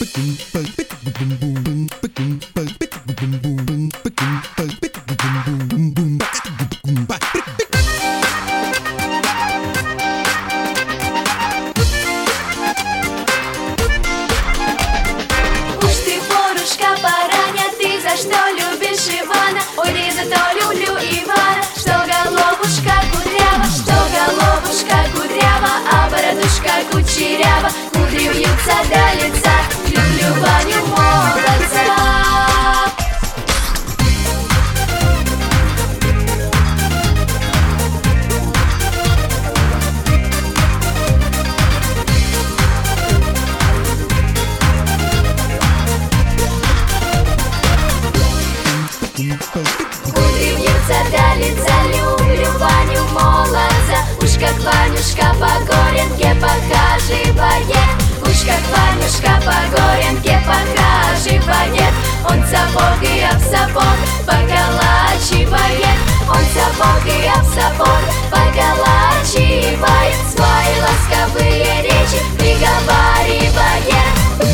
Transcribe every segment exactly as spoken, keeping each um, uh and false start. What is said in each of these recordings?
Что любишь Ивана? Ой, ты зато люблю Ивана. Что головушка кудрява, что головушка кудрява, а бородушка кучерява, кудри вьются до лица. Люблю Ваню молодца. Кудри вьются до лица, люблю Ваню молодца. Уж как Ванюшка по горенке похаживает, уж как Ванюшка по горенке похаживает. Он сапог и об сапог поколачивает, он сапог и об сапог поколачивает. Свои ласковые речи приговаривает.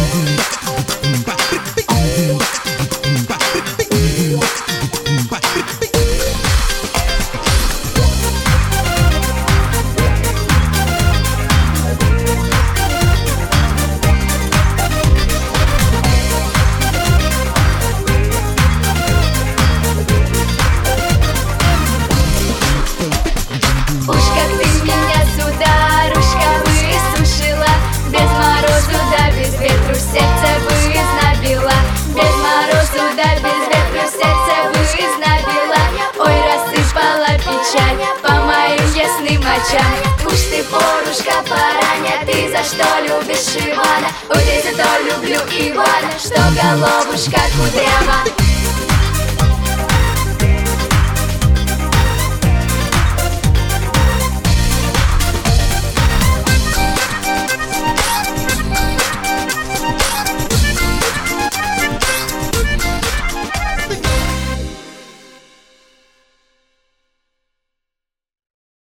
Уж как ты меня, сударушка, высушила, без морозу да без ветру сердце вызнобила, без морозу да без ветру сердце вызнобила. Ой, рассыпала печаль по моим ясным очам. Уж ты, порушка, пораня, ты за что любишь Ивана? Ой, ты за то люблю Ивана, что головушка кудрява.